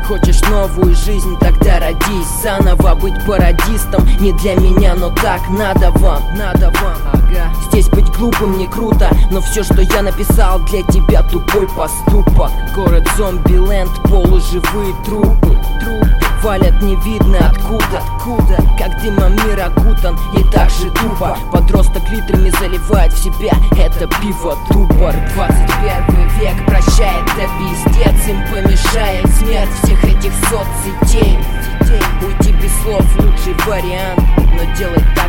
Хочешь новую жизнь, тогда родись заново. Быть пародистом не для меня, но так надо вам, ага. Здесь быть глупым не круто, но все, что я написал, для тебя тупой поступок. Город зомби-ленд, полуживые трупы валят не видно откуда, как дымом мир окутан и так же тупо. Подросток литрами заливает в себя это пиво тупор. 21 век прощает, да пиздец им помешает смерть всех этих соцсетей. Уйти без слов лучший вариант, но делать так